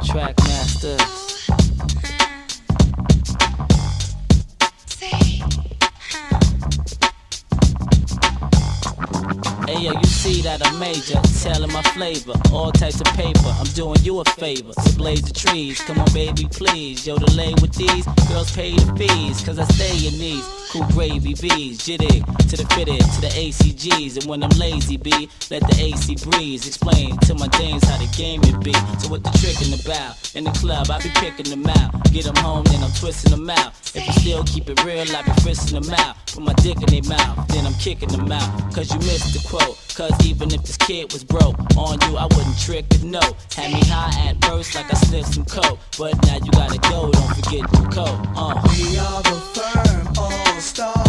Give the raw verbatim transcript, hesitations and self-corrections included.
Track masters. Hey yo, you see that I'm major, telling my flavor, all types of paper. I'm doing you a favor, so blaze the trees. Come on, baby, please. Yo, delay with these girls pay the fees, cause I stay in these cool gravy V's. Jitty to the fitted, to the A C Gs. And when I'm lazy, B, let the A C breeze. Explain to my dames how the game it be. So what the trickin' about? In the club, I be picking them out. Get them home, then I'm twisting them out. If you still keep it real, I be frisking them out. Put my dick in their mouth, then I'm kicking them out. Cause you missed the quote. Cause even if this kid was broke, on you I wouldn't trick the note. Had me high at first like I sniffed some coke. But now you gotta go, don't forget your coat. Uh. We are the firm all-stars.